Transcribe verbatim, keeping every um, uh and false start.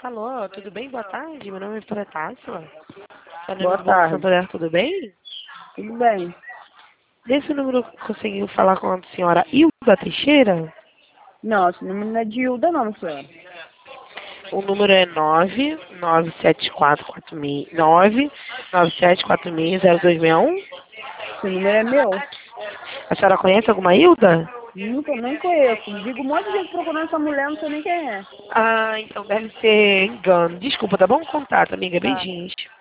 Alô, tudo bem? Boa tarde. Meu nome é Vitória Tássila. Seu nome Boa é do Banco tarde. Santander, tudo bem? Tudo bem? Desse número conseguiu falar com a senhora Hilda Teixeira? Não, esse número não é de Hilda não, senhora. O número é nove nove sete quatro quatro seis nove nove sete quatro seis zero dois seis um. Esse número é meu. A senhora conhece alguma Hilda? Nunca, nem conheço. Digo um monte de gente procurando essa mulher, não sei nem quem é. Ah, então deve ser engano. Desculpa, tá bom? Contato, amiga. Tá. Beijinhos.